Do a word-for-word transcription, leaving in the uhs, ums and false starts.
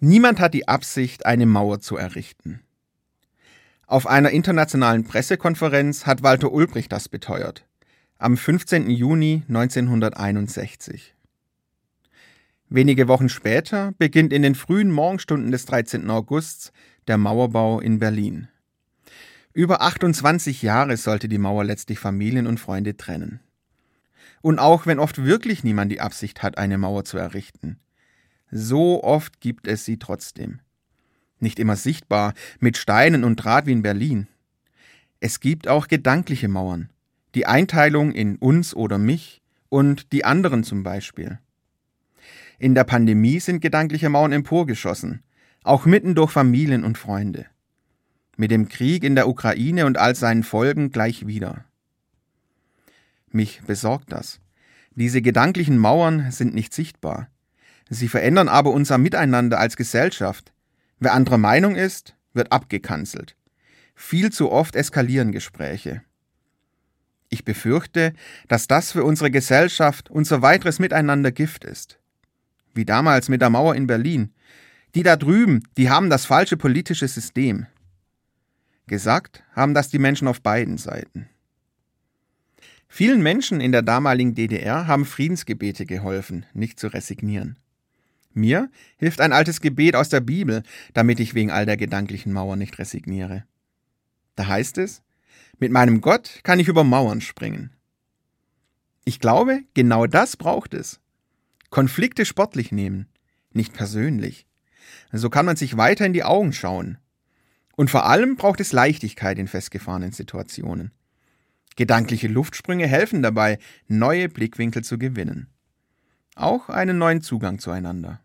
Niemand hat die Absicht, eine Mauer zu errichten. Auf einer internationalen Pressekonferenz hat Walter Ulbricht das beteuert, am fünfzehnten Juni neunzehnhunderteinundsechzig. Wenige Wochen später beginnt in den frühen Morgenstunden des dreizehnten Augusts der Mauerbau in Berlin. Über achtundzwanzig Jahre sollte die Mauer letztlich Familien und Freunde trennen. Und auch wenn oft wirklich niemand die Absicht hat, eine Mauer zu errichten, so oft gibt es sie trotzdem. Nicht immer sichtbar, mit Steinen und Draht wie in Berlin. Es gibt auch gedankliche Mauern, die Einteilung in uns oder mich und die anderen zum Beispiel. In der Pandemie sind gedankliche Mauern emporgeschossen, auch mitten durch Familien und Freunde. Mit dem Krieg in der Ukraine und all seinen Folgen gleich wieder. Mich besorgt das. Diese gedanklichen Mauern sind nicht sichtbar. Sie verändern aber unser Miteinander als Gesellschaft. Wer anderer Meinung ist, wird abgekanzelt. Viel zu oft eskalieren Gespräche. Ich befürchte, dass das für unsere Gesellschaft unser weiteres Miteinander Gift ist. Wie damals mit der Mauer in Berlin. Die da drüben, die haben das falsche politische System. Gesagt haben das die Menschen auf beiden Seiten. Vielen Menschen in der damaligen D D R haben Friedensgebete geholfen, nicht zu resignieren. Mir hilft ein altes Gebet aus der Bibel, damit ich wegen all der gedanklichen Mauern nicht resigniere. Da heißt es, mit meinem Gott kann ich über Mauern springen. Ich glaube, genau das braucht es. Konflikte sportlich nehmen, nicht persönlich. So kann man sich weiter in die Augen schauen. Und vor allem braucht es Leichtigkeit in festgefahrenen Situationen. Gedankliche Luftsprünge helfen dabei, neue Blickwinkel zu gewinnen. Auch einen neuen Zugang zueinander.